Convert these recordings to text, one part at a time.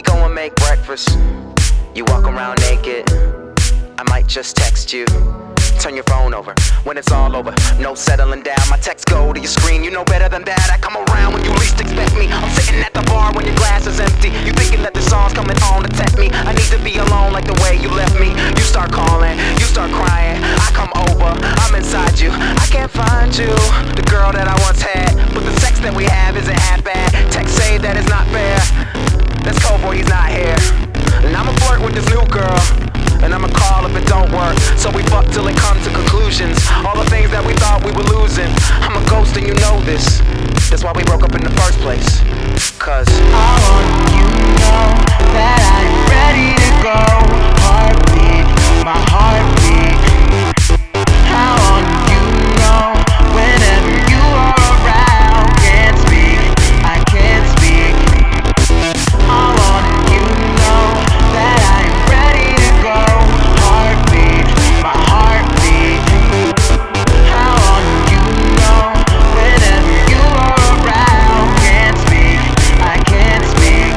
go and make breakfast. You walk around naked. I might just text you. Turn your phone over when it's all over. No settling down. My texts go to your screen. You know better than that. I come around when you least expect me. I'm sitting at the bar when your glass is empty. You thinking that the song's coming on to tempt me. I need to be alone like the way you left me. You start calling, you start crying. I come over, I'm inside you. I can't find you, the girl that I once had. But the sex that we have isn't half bad. Text say that it's not fair. That's cold boy, he's not here. And I'ma flirt with this new girl, and I'ma call if it don't work. So we fuck till it comes to conclusions. All the things that we thought we were losing. I'm a ghost and you know this. That's why we broke up in the first place. Cause I want you to know that I'm ready to go. Heartbeat, my heartbeat. I want you to know whenever you are around. Can't speak, I can't speak. I want you to know that I'm ready to go. Heartbeat, my heartbeat. I want you to know whenever you are around. Can't speak, I can't speak.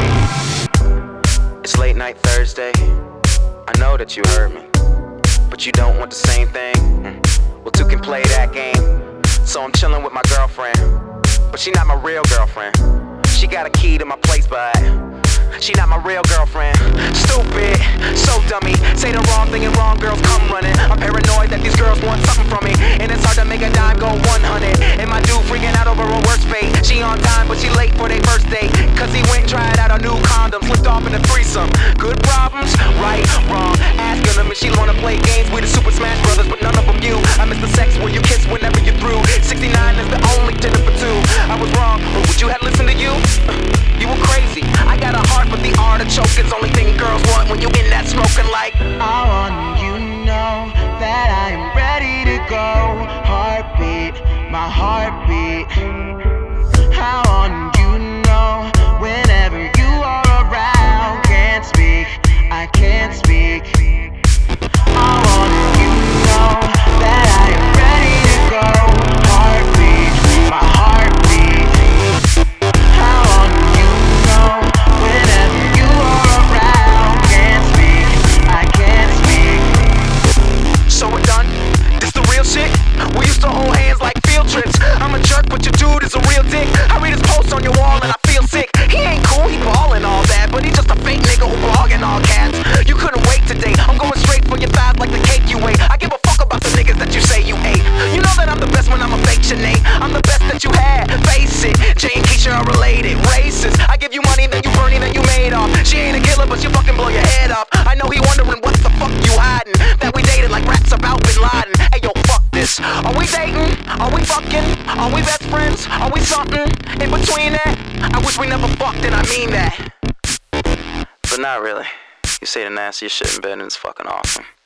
it's late night Thursday. I know that you heard me, but you don't want the same thing. Well, two can play that game. So I'm chilling with my girlfriend, but she not my real girlfriend. She got a key to my place, but she not my real girlfriend. Stupid, so dummy. Say the wrong thing and wrong girls come running. I'm paranoid that these girls want something from me, and it's hard to make a dime go 100. And my dude freaking out over a worst fate. She on time, but she late for their first date. Cause he went and tried out a new condom, slipped off in a threesome. Good problems, right, wrong. Asking them if she wanna play games with the Super Smash Brothers, but none of them you. I miss the sex where you kiss whenever you're through. 69 is the only dinner for two. I was wrong, but would you have listened to you? You were crazy. I got a heart, but the artichoke is the only thing girls want when you in that smoking like. I want you to know that I am ready to go. Heartbeat, my heartbeat. I want you to know whenever you are around. Can't speak, I can't speak. I want you to know that I am ready to go. Heartbeat, my heartbeat. I want you to know whenever you are around. Can't speak, I can't speak. So we're done? This the real shit? We used to hold hands like field trips. I'm a jerk, but your dude is a real dick. I read his posts on your wall and I feel sick. He ain't cool, he ballin' all that, but he's just a fake nigga who blogging all caps. You couldn't wait today. I'm going straight for your thighs like the cake you ate. I give a fuck about the niggas that you say you ate. You know that I'm the best when I'm a fake Sinead. I'm the best that you had, face it. Jay and Keisha are related, racist. I give you money, then you burn it, then you made off. She ain't a killer, but she fucking blow your head off. I know he wondering what the fuck you hiding. That we dated like raps about Bin Laden. Hey yo, fuck this. Are we dating? Are we fucking? Are we best friends? Are we something in between that? I wish we never fucked, and I mean that. But not really. You say the nastiest shit in bed and it's fucking awesome.